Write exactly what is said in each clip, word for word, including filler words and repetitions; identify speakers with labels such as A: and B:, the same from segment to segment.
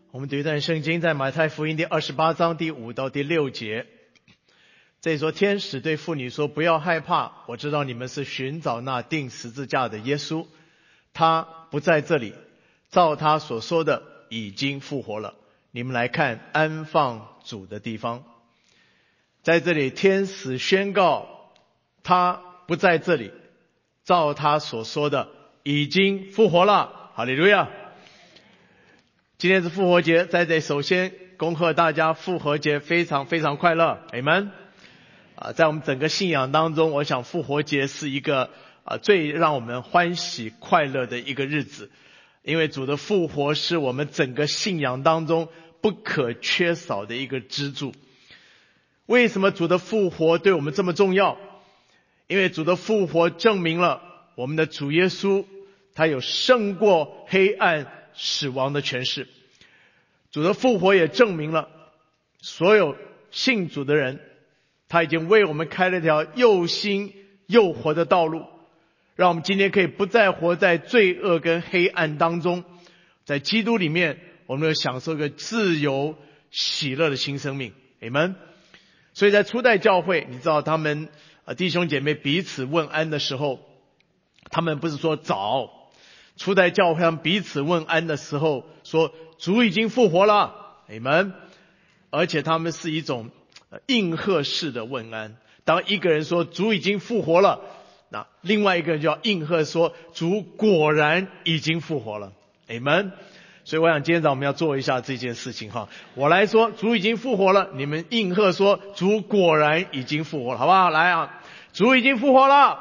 A: 我们读一段圣经，在马太福音第二十八章第五到第六节。这里说，天使对妇女说，不要害怕，我知道你们是寻找那钉十字架的耶稣，他不在这里，照他所说的已经复活了。你们来看安放主的地方。在这里，天使宣告他不在这里，照他所说的已经复活了。哈利路亚！今天是复活节，在这首先恭贺大家复活节非常非常快乐，阿们。啊，在我们整个信仰当中，我想复活节是一个啊最让我们欢喜快乐的一个日子，因为主的复活是我们整个信仰当中不可缺少的一个支柱。为什么主的复活对我们这么重要？因为主的复活证明了我们的主耶稣他有胜过黑暗死亡的权势。主的复活也证明了所有信主的人，他已经为我们开了条又新又活的道路，让我们今天可以不再活在罪恶跟黑暗当中，在基督里面我们要享受一个自由喜乐的新生命，阿们。所以在初代教会，你知道他们呃弟兄姐妹彼此问安的时候，他们不是说早，初代教会他们彼此问安的时候说主已经复活了，阿们。而且他们是一种应和式的问安，当一个人说主已经复活了，那另外一个人就要应和说主果然已经复活了，阿们。所以我想今天早上我们要做一下这件事情哈。我来说主已经复活了，你们应和说主果然已经复活了，好不好？来啊，主已经复活了，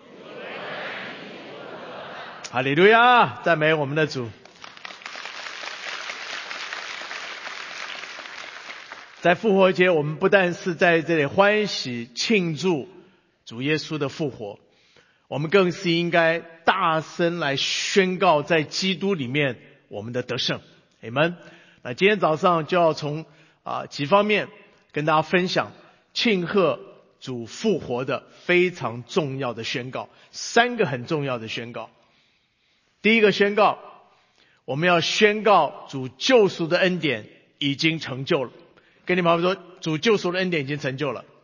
A: 哈利路亚，赞美我们的主。在复活节，我们不但是在这里欢喜庆祝主耶稣的复活，我们更是应该大声来宣告在基督里面我们的得胜，阿们。那今天早上就要从啊几方面跟大家分享庆贺主复活的非常重要的宣告，三个很重要的宣告。第一个宣告，我们要宣告主救赎的恩典已经成就了。跟你们说，主救赎的恩典已经成就了。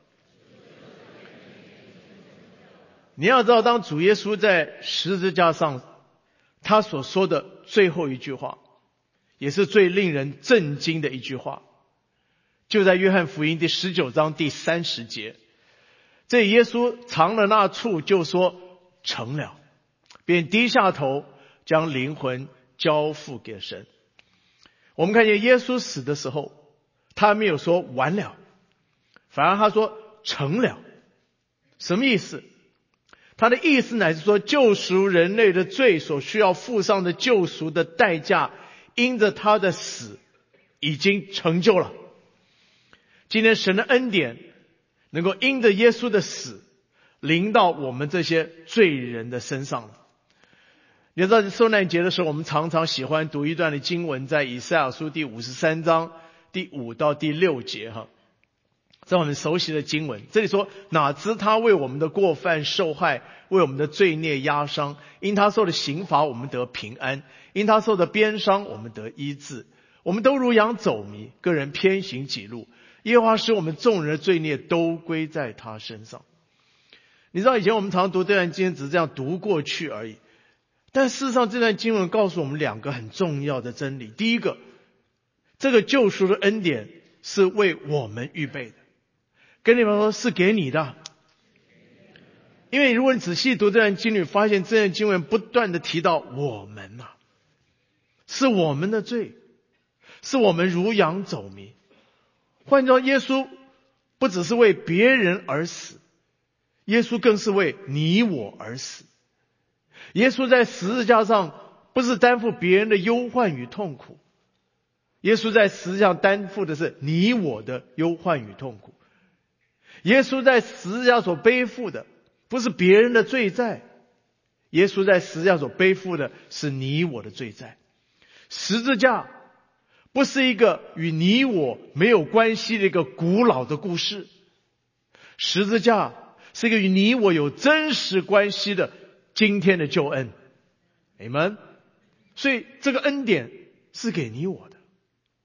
A: 你要知道，当主耶稣在十字架上他所说的最后一句话，也是最令人震惊的一句话，就在约翰福音第十九章第三十节，这耶稣尝了那醋，就说成了，便低下头将灵魂交付给神。我们看见耶稣死的时候，他没有说完了，反而他说成了。什么意思？他的意思乃是说，救赎人类的罪所需要付上的救赎的代价，因着他的死已经成就了。今天神的恩典能够因着耶稣的死临到我们这些罪人的身上了。你知道受难节的时候，我们常常喜欢读一段的经文，在以赛亚书第五十三章第五到第六节哈，这是我们熟悉的经文。这里说，哪知他为我们的过犯受害，为我们的罪孽压伤，因他受的刑罚我们得平安，因他受的鞭伤我们得医治。我们都如羊走迷，个人偏行己路，耶和华使我们众人的罪孽都归在他身上。你知道以前我们常读这段经文只是这样读过去而已，但事实上这段经文告诉我们两个很重要的真理。第一个，这个救赎的恩典是为我们预备的，跟你们说是给你的。因为如果你仔细读这段经文，发现这段经文不断的提到我们啊，是我们的罪，是我们如羊走迷。换句话说，耶稣不只是为别人而死，耶稣更是为你我而死。耶稣在十字架上不是担负别人的忧患与痛苦，耶稣在十字架上担负的是你我的忧患与痛苦。耶稣在十字架所背负的不是别人的罪债，耶稣在十字架所背负的是你我的罪债。十字架不是一个与你我没有关系的一个古老的故事，十字架是一个与你我有真实关系的今天的救恩，阿们。所以这个恩典是给你我的。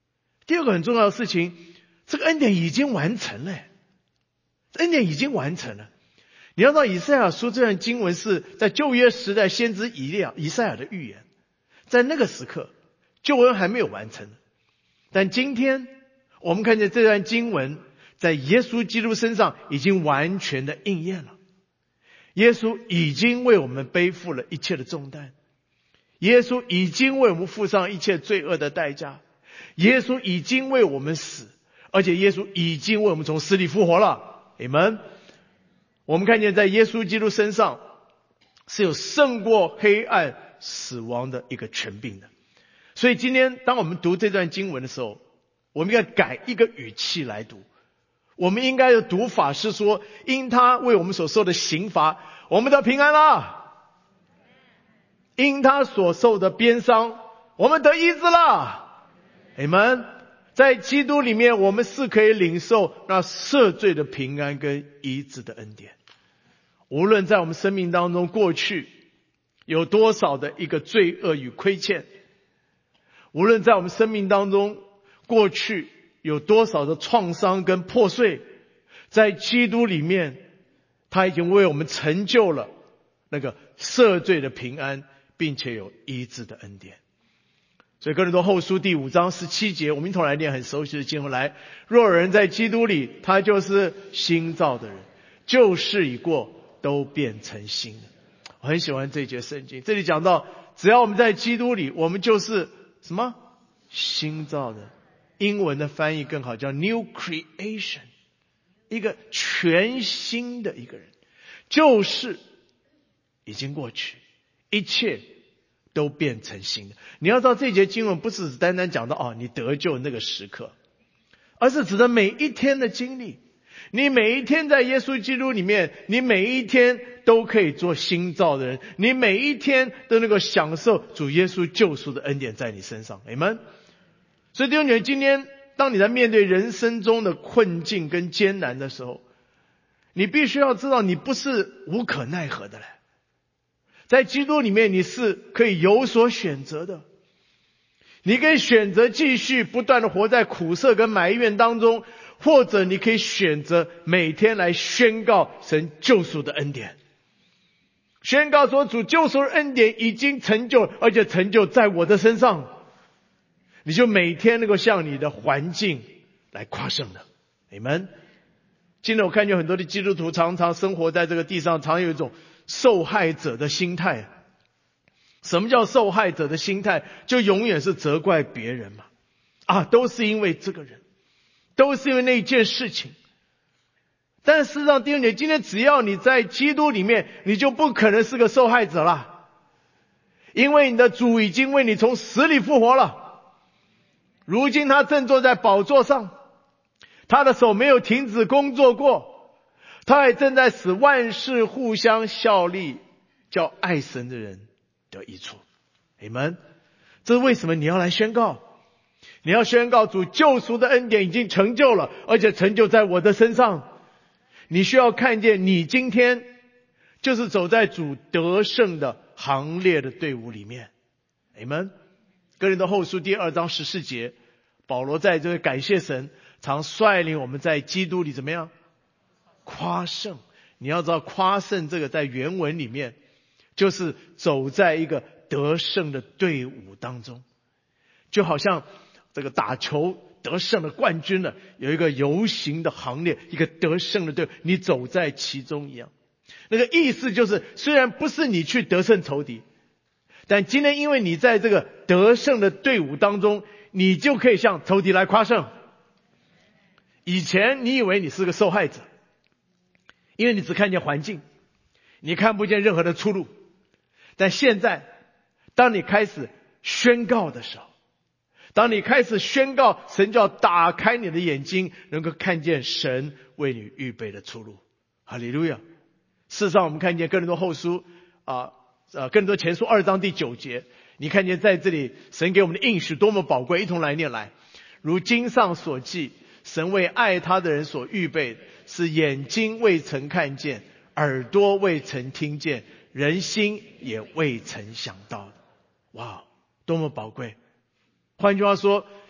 A: 第二个很重要的事情，这个恩典已经完成了，恩典已经完成了。你要知道以赛亚书这段经文是在旧约时代先知以利亚以赛亚的预言，在那个时刻救恩还没有完成，但今天我们看见这段经文在耶稣基督身上已经完全的应验了。耶稣已经为我们背负了一切的重担，耶稣已经为我们付上一切罪恶的代价，耶稣已经为我们死，而且耶稣已经为我们从死里复活了。阿们。我们看见在耶稣基督身上是有胜过黑暗死亡的一个权柄的。所以今天当我们读这段经文的时候，我们应该改一个语气来读。我们应该的读法是说，因他为我们所受的刑罚，我们得平安了；因他所受的鞭伤，我们得医治了。阿们。在基督里面，我们是可以领受那赦罪的平安跟医治的恩典。无论在我们生命当中过去有多少的一个罪恶与亏欠，无论在我们生命当中过去有多少的创伤跟破碎，在基督里面他已经为我们成就了那个赦罪的平安，并且有医治的恩典。所以哥林多后书第五章十七节，我们一同来念很熟悉的经文来：若有人在基督里，他就是新造的人，旧事已过，都变成新的。我很喜欢这一节圣经，这里讲到只要我们在基督里，我们就是什么？新造的。英文的翻译更好，叫 new creation， 一个全新的一个人。旧事已经过去，一切都变成新的。你要知道这节经文不是只单单讲到哦你得救那个时刻，而是指的每一天的经历。你每一天在耶稣基督里面，你每一天都可以做新造的人，你每一天都能够享受主耶稣救赎的恩典在你身上。阿们。所以弟兄姐妹，今天当你在面对人生中的困境跟艰难的时候，你必须要知道你不是无可奈何的了。在基督里面你是可以有所选择的，你可以选择继续不断的活在苦涩跟埋怨当中，或者你可以选择每天来宣告神救赎的恩典，宣告说主救赎的恩典已经成就，而且成就在我的身上。你就每天能够向你的环境来夸胜的。阿们。今天我看见很多的基督徒常常生活在这个地上，常有一种受害者的心态。什么叫受害者的心态？就永远是责怪别人嘛。啊，都是因为这个人，都是因为那一件事情。但事实上弟兄姐妹，今天只要你在基督里面，你就不可能是个受害者了，因为你的主已经为你从死里复活了。如今他正坐在宝座上，他的手没有停止工作过，他也正在使万事互相效力，叫爱神的人得益处。阿们。这是为什么你要来宣告？你要宣告主救赎的恩典已经成就了，而且成就在我的身上。你需要看见你今天就是走在主得胜的行列的队伍里面。阿们。哥林多后书第二章十四节，保罗在这个感谢神，常率领我们在基督里怎么样？夸胜。你要知道夸胜这个在原文里面就是走在一个得胜的队伍当中，就好像这个打球得胜的冠军了，有一个游行的行列，一个得胜的队伍，你走在其中一样。那个意思就是，虽然不是你去得胜仇敌，但今天因为你在这个得胜的队伍当中，你就可以向仇敌来夸胜。以前你以为你是个受害者，因为你只看见环境，你看不见任何的出路。但现在当你开始宣告的时候，当你开始宣告，神就要打开你的眼睛，能够看见神为你预备的出路。哈利路亚。事实上我们看见哥林多后书啊呃，哥林多前书二章第九节，你看见在这里神给我们的应许多么宝贵，一同来念来。如经上所记，神为爱他的人所预备的，是眼睛未曾看见，耳朵未曾听见，人心也未曾想到的。哇，多么宝贵。换句话说，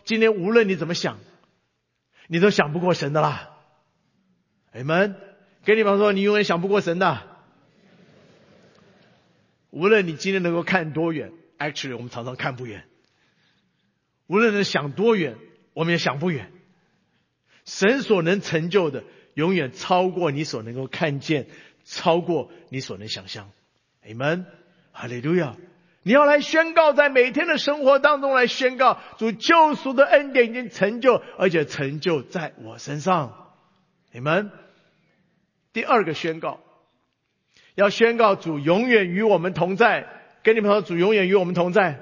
A: 今天无论你怎么想，你都想不过神的啦。Amen。跟你朋友说，你永远想不过神的。无论你今天能够看多远 ，actually 我们常常看不远。无论能想多远，我们也想不远。神所能成就的，永远超过你所能够看见，超过你所能想象。Amen。哈利路亚。你要来宣告，在每天的生活当中来宣告，主救赎的恩典已经成就，而且成就在我身上。Amen。第二个宣告，要宣告主永远与我们同在。跟你们说，主永远与我们同在。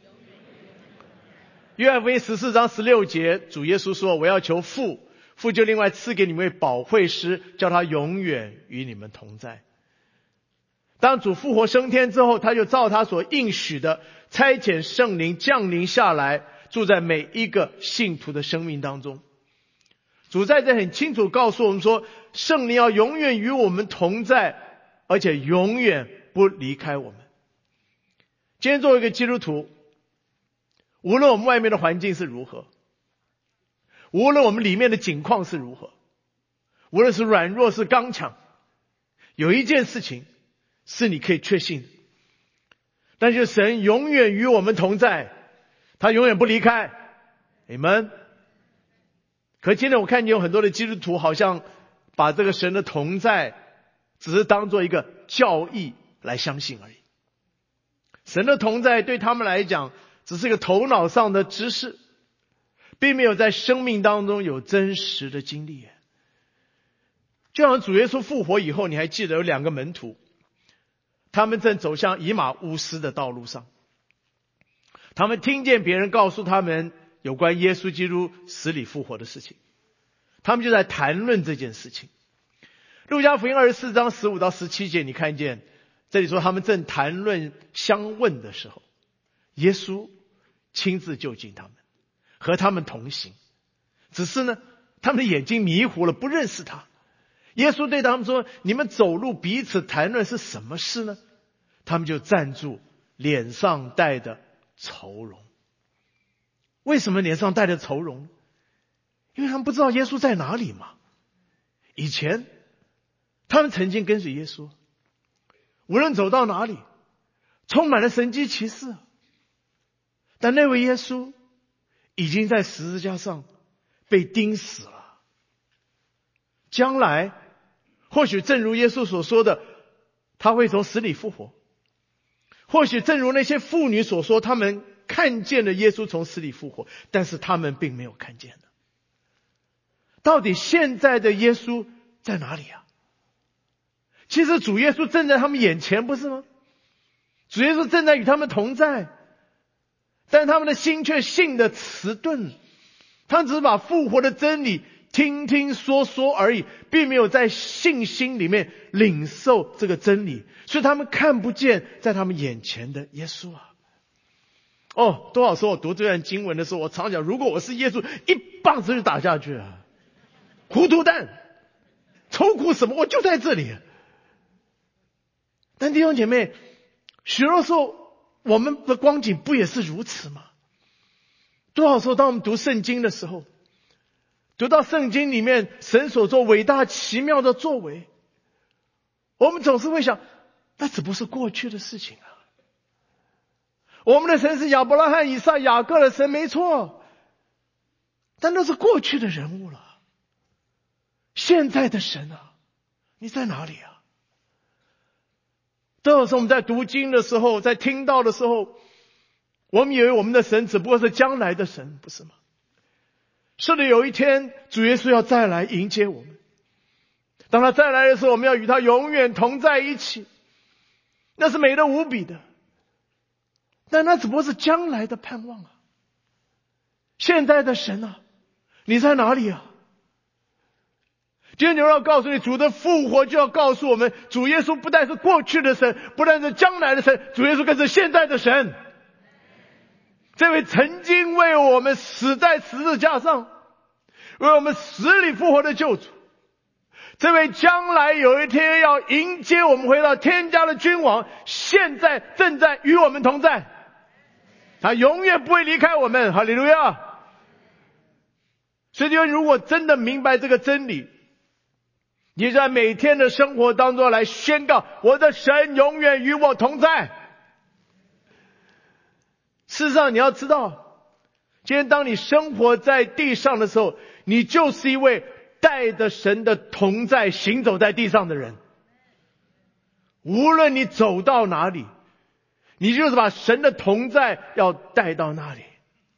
A: 约翰福音十四章十六节，主耶稣说，我要求父，父就另外赐给你们位保惠师，叫他永远与你们同在。当主复活升天之后，他就照他所应许的差遣圣灵降临下来，住在每一个信徒的生命当中。主在这很清楚告诉我们说，圣灵要永远与我们同在，而且永远不离开我们。今天作为一个基督徒，无论我们外面的环境是如何，无论我们里面的境况是如何，无论是软弱是刚强，有一件事情是你可以确信的，但是神永远与我们同在，他永远不离开。Amen。可今天我看见有很多的基督徒好像把这个神的同在只是当做一个教义来相信而已。神的同在对他们来讲只是个头脑上的知识，并没有在生命当中有真实的经历。就像主耶稣复活以后，你还记得有两个门徒，他们正走向以马乌斯的道路上，他们听见别人告诉他们有关耶稣基督死里复活的事情，他们就在谈论这件事情。路加福音二十四章十五到十七节，你看见这里说他们正谈论相问的时候，耶稣亲自就近他们，和他们同行。只是呢，他们的眼睛迷糊了，不认识他。耶稣对他们说，你们走路彼此谈论是什么事呢？他们就站住，脸上带着愁容。为什么脸上带着愁容？因为他们不知道耶稣在哪里嘛。以前他们曾经跟随耶稣，无论走到哪里充满了神迹奇事，但那位耶稣已经在十字架上被钉死了。将来或许正如耶稣所说的，他会从死里复活。或许正如那些妇女所说，他们看见了耶稣从死里复活，但是他们并没有看见的。到底现在的耶稣在哪里啊？其实主耶稣正在他们眼前，不是吗？主耶稣正在与他们同在，但他们的心却信得迟钝，他们只是把复活的真理听听说说而已，并没有在信心里面领受这个真理，所以他们看不见在他们眼前的耶稣啊。哦，多少时候我读这段经文的时候，我常讲，如果我是耶稣，一棒子就打下去啊！糊涂蛋，愁苦什么？我就在这里。但弟兄姐妹，许多时候我们的光景不也是如此吗？多少时候当我们读圣经的时候，读到圣经里面神所做伟大奇妙的作为，我们总是会想，那只不过是过去的事情啊。我们的神是亚伯拉罕、以撒、雅各的神，没错，但那是过去的人物了。现在的神啊，你在哪里啊？多少时候我们在读经的时候，在听到的时候，我们以为我们的神只不过是将来的神，不是吗？是的，有一天主耶稣要再来迎接我们，当他再来的时候，我们要与他永远同在一起，那是美得无比的。但那只不过是将来的盼望啊。现在的神啊，你在哪里啊？今天就要告诉你，主的复活就要告诉我们，主耶稣不但是过去的神，不但是将来的神，主耶稣更是现在的神。这位曾经为我们死在十字架上，为我们死里复活的救主，这位将来有一天要迎接我们回到天家的君王，现在正在与我们同在，他永远不会离开我们。哈利路亚！ 所以如果真的明白这个真理，你在每天的生活当中来宣告，我的神永远与我同在。事实上你要知道，今天当你生活在地上的时候，你就是一位带着神的同在行走在地上的人。无论你走到哪里，你就是把神的同在要带到那里。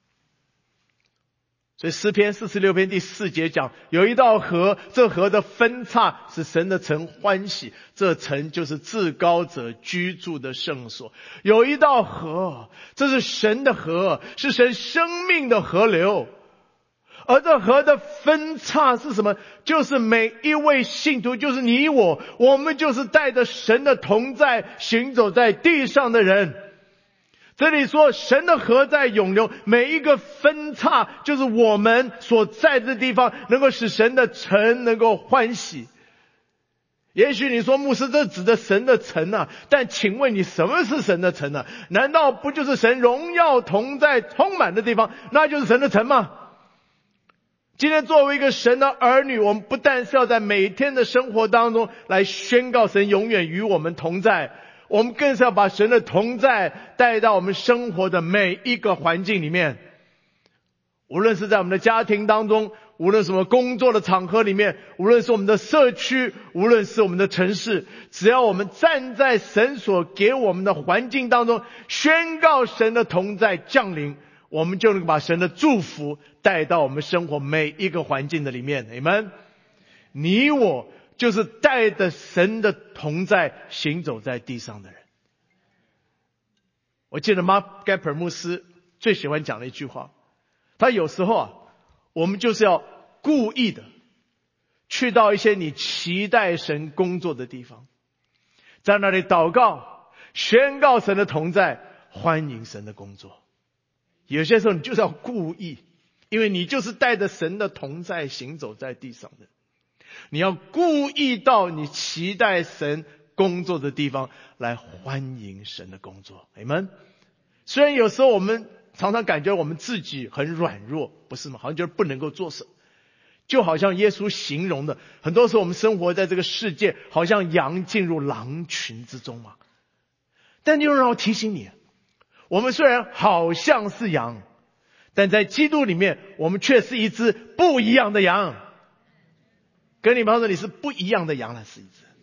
A: 所以诗篇四十六篇第四节讲，有一道河，这河的分叉使神的城欢喜，这城就是至高者居住的圣所。有一道河，这是神的河，是神生命的河流。而这河的分叉是什么？就是每一位信徒，就是你我，我们就是带着神的同在行走在地上的人。这里说神的河在涌流，每一个分叉就是我们所在的地方能够使神的城能够欢喜。也许你说牧师，这指的神的城啊，但请问你什么是神的城呢？难道不就是神荣耀同在充满的地方，那就是神的城吗？今天作为一个神的儿女，我们不但是要在每天的生活当中来宣告神永远与我们同在，我们更是要把神的同在带到我们生活的每一个环境里面。无论是在我们的家庭当中，无论是我们工作的场合里面，无论是我们的社区，无论是我们的城市，只要我们站在神所给我们的环境当中，宣告神的同在降临，我们就能把神的祝福带到我们生活每一个环境的里面。Amen。你我就是带着神的同在行走在地上的人。我记得 Mark Gapper 牧师最喜欢讲的一句话，他有时候啊，我们就是要故意的去到一些你期待神工作的地方，在那里祷告，宣告神的同在，欢迎神的工作。有些时候你就是要故意，因为你就是带着神的同在行走在地上的，你要故意到你期待神工作的地方来欢迎神的工作。Amen。虽然有时候我们常常感觉我们自己很软弱，不是吗？好像觉得不能够做什么，就好像耶稣形容的，很多时候我们生活在这个世界，好像羊进入狼群之中嘛。但就让我提醒你，我们虽然好像是羊，但在基督里面，我们却是一只不一样的羊。跟你朋友说，你是不一样的羊了，是一只。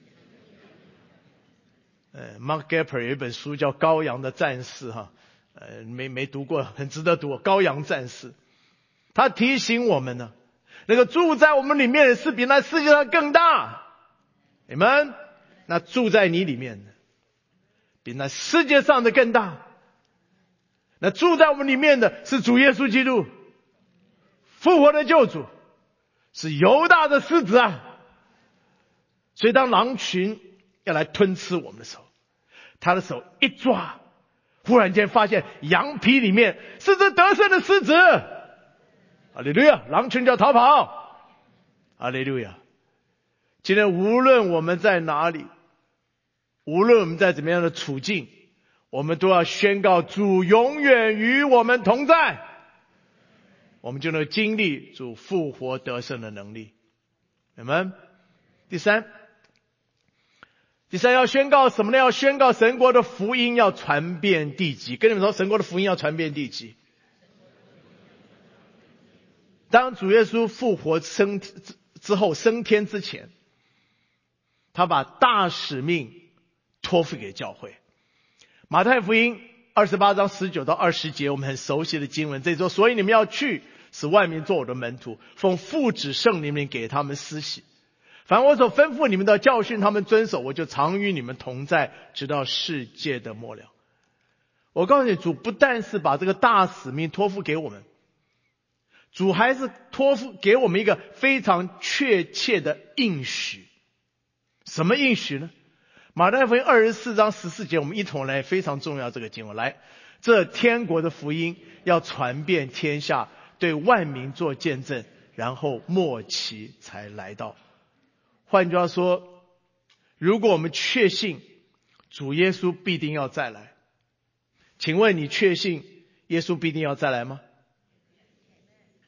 A: 呃 ，Mark Gapper 有一本书叫《羔羊的战士》哈，呃，没没读过，很值得读。羔羊战士，他提醒我们呢，那个住在我们里面的是比那世界上更大。你们，那住在你里面的，比那世界上的更大。那住在我们里面的是主耶稣基督，复活的救主，是犹大的狮子啊。所以当狼群要来吞吃我们的时候，他的手一抓，忽然间发现羊皮里面是只得胜的狮子。哈利路亚！狼群就要逃跑。哈利路亚！今天无论我们在哪里，无论我们在怎么样的处境，我们都要宣告主永远与我们同在，我们就能经历主复活得胜的能力。我们第三，第三要宣告什么呢？要宣告神国的福音要传遍地极。跟你们说，神国的福音要传遍地极。当主耶稣复活升之后升天之前，他把大使命托付给教会。马太福音二十八章十九到二十节，我们很熟悉的经文，这里说，所以你们要去，使万民做我的门徒，奉父子圣灵名给他们施洗，凡我所吩咐你们的，教训他们遵守，我就常与你们同在，直到世界的末了。我告诉你，主不但是把这个大使命托付给我们，主还是托付给我们一个非常确切的应许。什么应许呢？马太福音二十四章十四节，我们一同来非常重要这个经文。来，这天国的福音要传遍天下，对万民做见证，然后末期才来到。换句话说，如果我们确信主耶稣必定要再来，请问你确信耶稣必定要再来吗？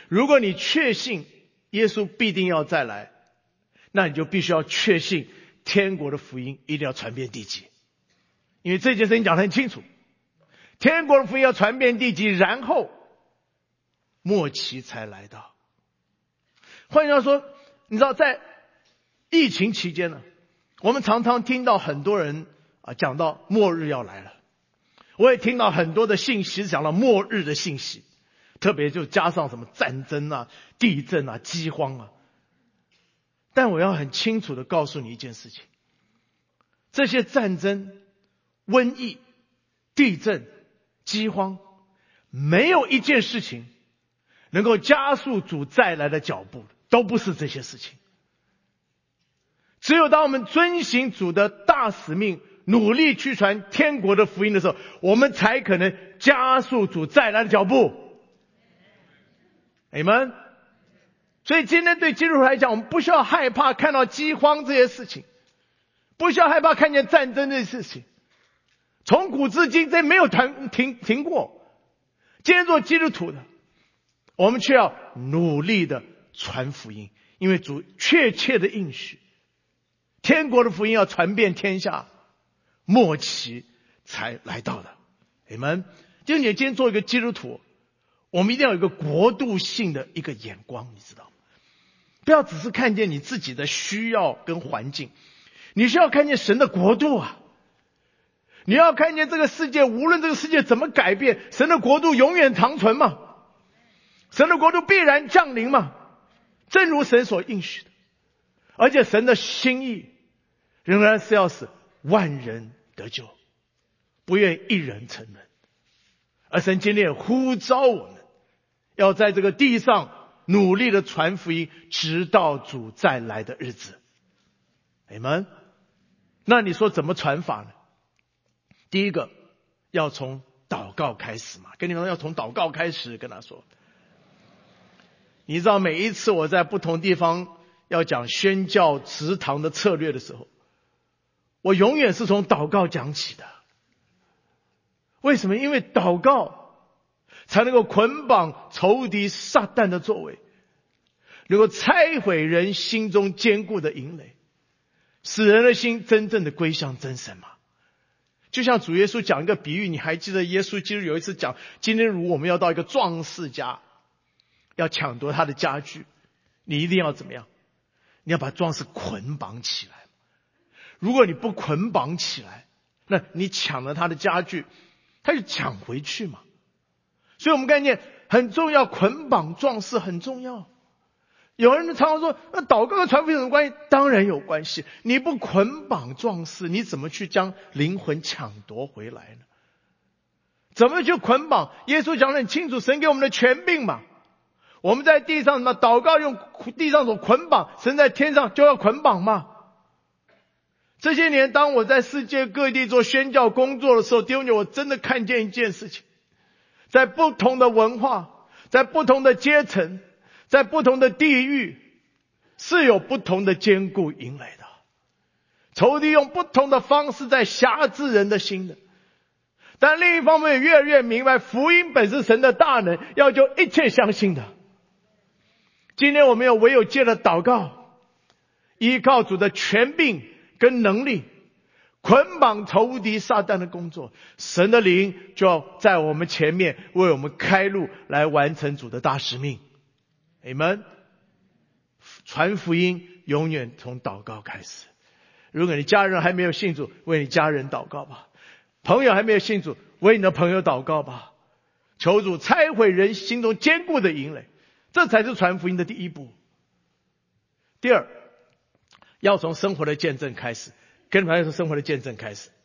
A: 如果你确信耶稣必定要再来，那你就必须要确信天国的福音一定要传遍地极。因为这件事情讲得很清楚，天国的福音要传遍地极，然后末期才来到。换句话说，你知道在疫情期间呢，我们常常听到很多人啊讲到末日要来了，我也听到很多的信息讲到末日的信息，特别就加上什么战争啊、地震啊、饥荒啊。但我要很清楚的告诉你一件事情，这些战争、瘟疫、地震、饥荒，没有一件事情能够加速主再来的脚步，都不是这些事情。只有当我们遵行主的大使命，努力去传天国的福音的时候，我们才可能加速主再来的脚步。阿们。所以今天对基督徒来讲，我们不需要害怕看到饥荒这些事情，不需要害怕看见战争这些事情。从古至今，这没有停停停过。今天做基督徒的，我们却要努力的传福音，因为主确切的应许，天国的福音要传遍天下，末期才来到的。阿们。就你今天做一个基督徒，我们一定要有一个国度性的一个眼光，你知道吗？不要只是看见你自己的需要跟环境，你需要看见神的国度啊！你要看见这个世界，无论这个世界怎么改变，神的国度永远长存嘛，神的国度必然降临嘛，正如神所应许的。而且神的心意仍然是要使万人得救，不愿一人沉沦。而神今天也呼召我们，要在这个地上努力的传福音，直到主再来的日子。阿们。那你说怎么传法呢？第一个，要从祷告开始嘛，跟你们要从祷告开始跟他说。你知道每一次我在不同地方要讲宣教植堂的策略的时候，我永远是从祷告讲起的。为什么？因为祷告才能够捆绑仇敌撒旦的作为，能够拆毁人心中坚固的营垒，使人的心真正的归向真神嘛。就像主耶稣讲一个比喻，你还记得耶稣基督有一次讲，今天如果我们要到一个壮士家，要抢夺他的家具，你一定要怎么样？你要把壮士捆绑起来。如果你不捆绑起来，那你抢了他的家具，他就抢回去嘛。所以我们概念很重要，捆绑壮士很重要。有人常常说，那祷告和传福音有什么关系？当然有关系。你不捆绑壮士，你怎么去将灵魂抢夺回来呢？怎么去捆绑？耶稣讲得很清楚，神给我们的权柄嘛。我们在地上什么祷告用地上所捆绑，神在天上就要捆绑嘛。这些年当我在世界各地做宣教工作的时候，弟兄姐妹，我真的看见一件事情，在不同的文化，在不同的阶层，在不同的地域，是有不同的坚固营垒的。仇敌用不同的方式在辖制人的心的。但另一方面也越来越明白，福音本是神的大能，要救一切相信的。今天我们有唯有借着祷告，依靠主的权柄跟能力，捆绑仇敌撒旦的工作，神的灵就要在我们前面为我们开路，来完成主的大使命。阿们。传福音永远从祷告开始。如果你家人还没有信主，为你家人祷告吧。朋友还没有信主，为你的朋友祷告吧。求主拆毁人心中坚固的营垒，这才是传福音的第一步。第二，要从生活的见证开始，跟朋友从生活的见证开始。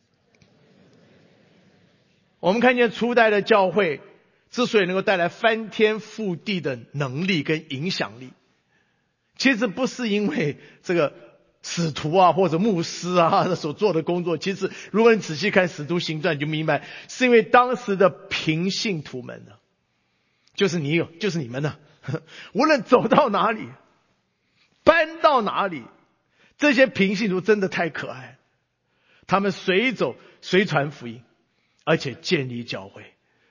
A: 我们看见初代的教会之所以能够带来翻天覆地的能力跟影响力，其实不是因为这个使徒啊或者牧师啊所做的工作，其实如果你仔细看使徒行传，你就明白是因为当时的平信徒们呢，就是你有就是你们呢，无论走到哪里搬到哪里，这些平信徒真的太可爱了。他们随走随传福音，而且建立教会。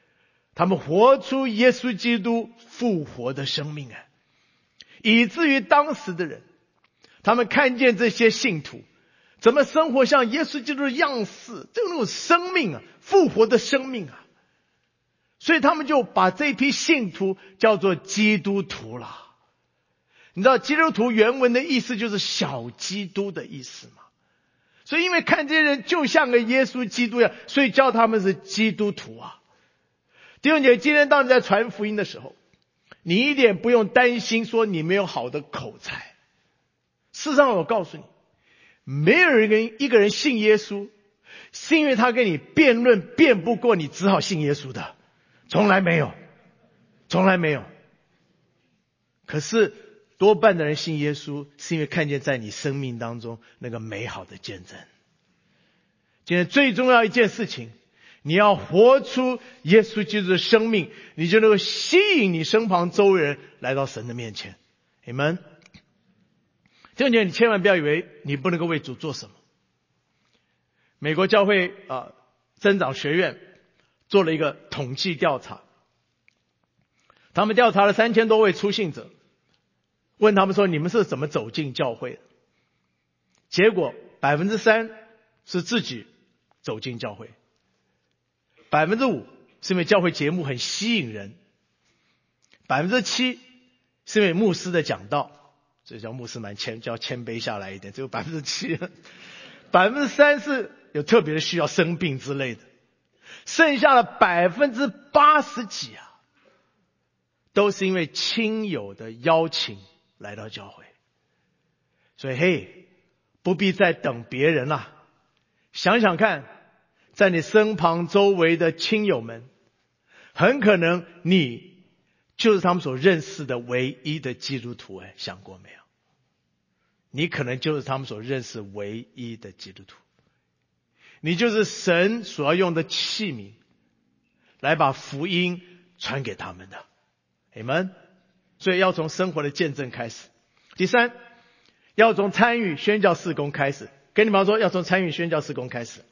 A: 他们活出耶稣基督复活的生命啊，以至于当时的人，他们看见这些信徒怎么生活像耶稣基督的样式，这种生命啊，复活的生命啊，所以他们就把这批信徒叫做基督徒了。你知道基督徒原文的意思就是小基督的意思吗？所以因为看这些人就像个耶稣基督一样，所以叫他们是基督徒啊。弟兄姐妹，今天当你在传福音的时候，你一点不用担心说你没有好的口才。事实上我告诉你，没有人一个人信耶稣是因为他跟你辩论辩不过你只好信耶稣的，从来没有，从来没有。可是多半的人信耶稣是因为看见在你生命当中那个美好的见证。今天最重要一件事情，你要活出耶稣基督的生命，你就能够吸引你身旁周围人来到神的面前。阿们。弟兄姐妹，你千万不要以为你不能够为主做什么。美国教会啊、呃、增长学院做了一个统计调查，他们调查了三千多位初信者，问他们说你们是怎么走进教会的？结果百分之三是自己走进教会，百分之五是因为教会节目很吸引人，百分之七是因为牧师的讲道，这叫牧师蛮谦，叫谦卑下来一点，只有百分之七，百分之三是有特别的需要，生病之类的，剩下的百分之八十几啊，都是因为亲友的邀请来到教会。所以嘿，不必再等别人了，想想看，在你身旁周围的亲友们，很可能你就是他们所认识的唯一的基督徒。哎，想过没有？你可能就是他们所认识唯一的基督徒，你就是神所要用的器皿，来把福音传给他们的。阿们。所以要从生活的见证开始。第三，要从参与宣教事工开始。跟你们说，要从参与宣教事工开始。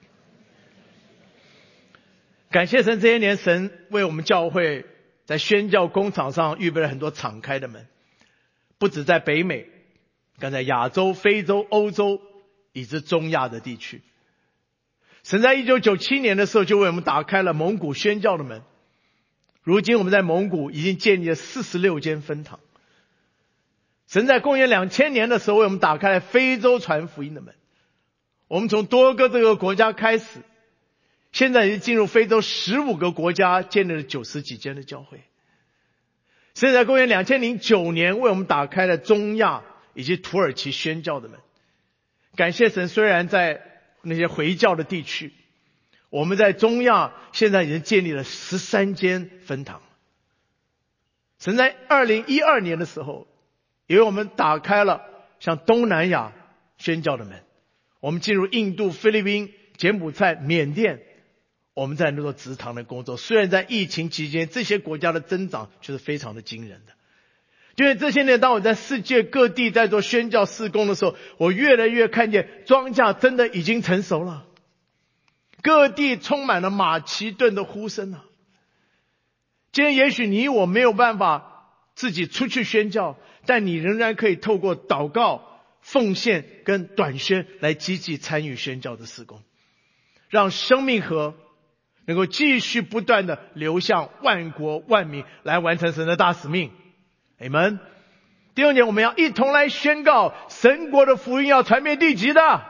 A: 感谢神，这些年神为我们教会在宣教工场上预备了很多敞开的门，不止在北美，更在亚洲、非洲、欧洲以及中亚的地区。神在一九九七年的时候就为我们打开了蒙古宣教的门，如今我们在蒙古已经建立了四十六间分堂。神在公元两千年的时候为我们打开了非洲传福音的门，我们从多个这个国家开始，现在已经进入非洲十五个国家，建立了九十几间的教会。现在公元两千零九年为我们打开了中亚以及土耳其宣教的门。感谢神，虽然在那些回教的地区，我们在中亚现在已经建立了十三间分堂。神在二零一二年的时候也为我们打开了像东南亚宣教的门，我们进入印度、菲律宾、柬埔寨、缅甸，我们在那做职堂的工作。虽然在疫情期间这些国家的增长却是非常的惊人的。因为这些年当我在世界各地在做宣教事工的时候，我越来越看见庄稼真的已经成熟了，各地充满了马其顿的呼声啊。今天也许你我没有办法自己出去宣教，但你仍然可以透过祷告、奉献跟短宣来积极参与宣教的事工，让生命河能够继续不断的流向万国万民，来完成神的大使命。阿们。第二点，我们要一同来宣告神国的福音要传遍地极的。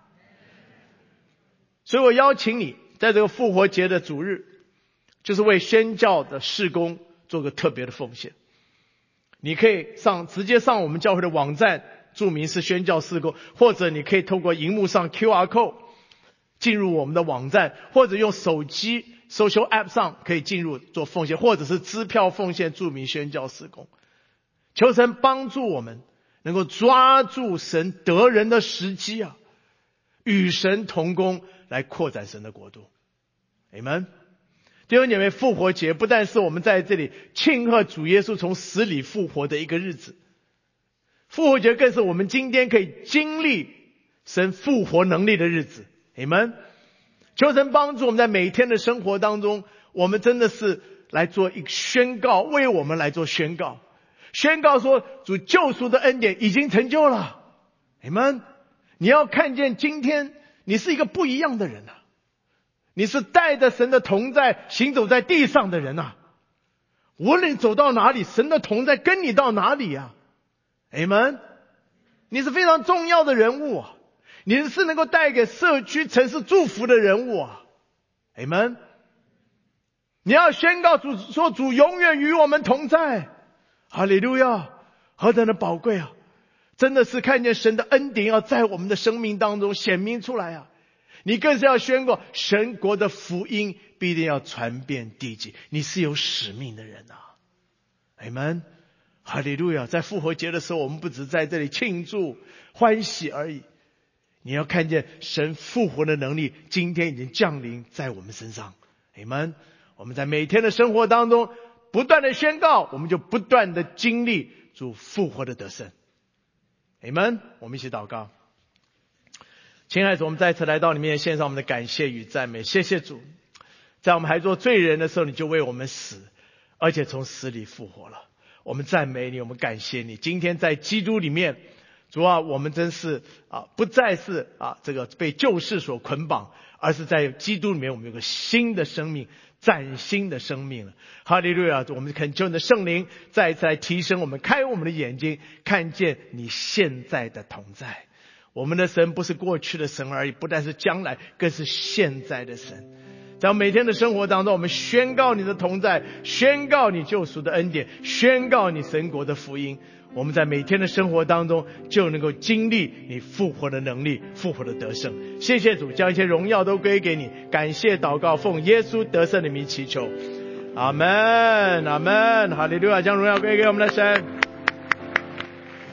A: 所以我邀请你在这个复活节的主日，就是为宣教的事工做个特别的奉献。你可以上直接上我们教会的网站，注明是宣教事工，或者你可以透过荧幕上 Q R code 进入我们的网站，或者用手机 social app 上可以进入做奉献，或者是支票奉献注明宣教事工。求神帮助我们能够抓住神得人的时机啊，与神同工来扩展神的国度。阿们。弟兄姐妹，复活节不但是我们在这里庆贺主耶稣从死里复活的一个日子，复活节更是我们今天可以经历神复活能力的日子。阿们。求神帮助我们在每天的生活当中， 我们真的是来做一个宣告，为我们来做宣告，宣告说主救赎的恩典已经成就了。你们，你要看见今天你是一个不一样的人啊，你是带着神的同在行走在地上的人啊。无论走到哪里，神的同在跟你到哪里啊。阿们，你是非常重要的人物啊，你是能够带给社区城市祝福的人物啊。阿们，你要宣告主说主永远与我们同在。哈利路亚，何等的宝贵啊！真的是看见神的恩典要在我们的生命当中显明出来啊！你更是要宣告神国的福音必定要传遍地极，你是有使命的人啊。阿们，哈利路亚！在复活节的时候，我们不只在这里庆祝欢喜而已，你要看见神复活的能力今天已经降临在我们身上。阿们，我们在每天的生活当中不断的宣告，我们就不断的经历主复活的得胜。阿们，我们一起祷告。亲爱的主，我们再次来到你面前献上我们的感谢与赞美。谢谢主，在我们还做罪人的时候，你就为我们死，而且从死里复活了。我们赞美你，我们感谢你。今天在基督里面，主啊，我们真是啊，不再是啊这个被旧事所捆绑，而是在基督里面我们有个新的生命，崭新的生命了。哈利路亚！我们恳求你的圣灵再一次来提升我们，开我们的眼睛，看见你现在的同在。我们的神不是过去的神而已，不但是将来，更是现在的神。在每天的生活当中，我们宣告你的同在，宣告你救赎的恩典，宣告你神国的福音。我们在每天的生活当中就能够经历你复活的能力，复活的得胜。谢谢主，将一切荣耀都归给你。感谢祷告，奉耶稣得胜的名祈求，阿们，阿们，哈利路亚！将荣耀归给我们的神。